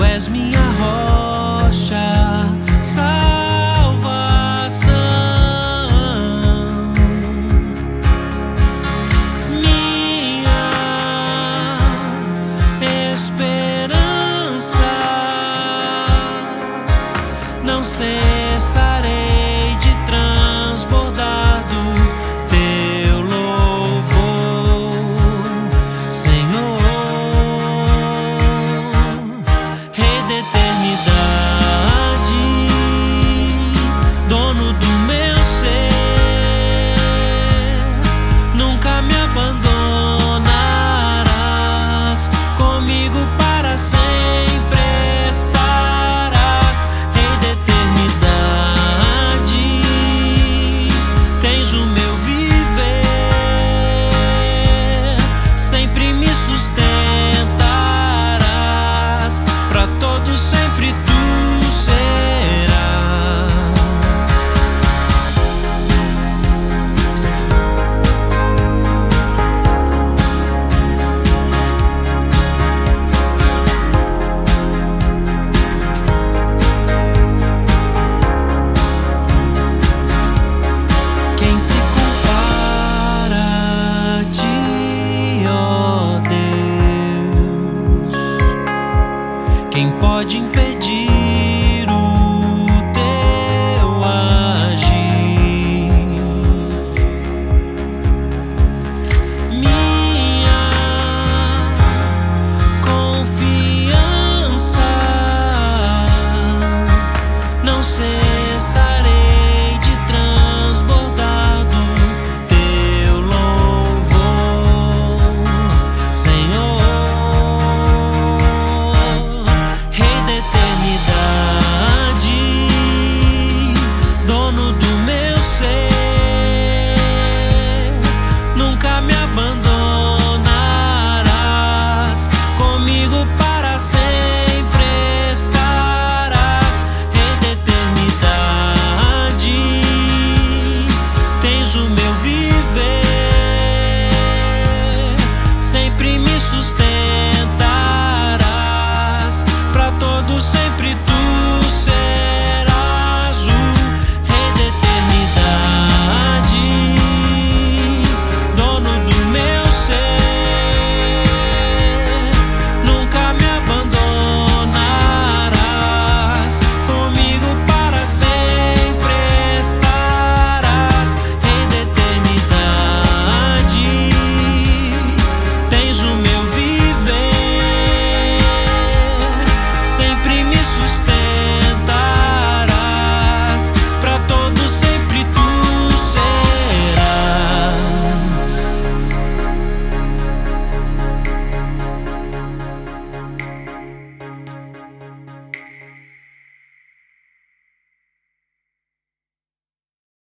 és minha rocha, salvação, minha esperança. Não cessarei de transbordar do teu louvor, Senhor. Rei da eternidade, dono do meu ser, nunca me abandonarás, comigo para sempre estarás. Rei da eternidade, tens o meu viver, sempre me sustentarás, para todos sempre tu serás. Quem se compara a ti, ó Deus? Quem pode impedir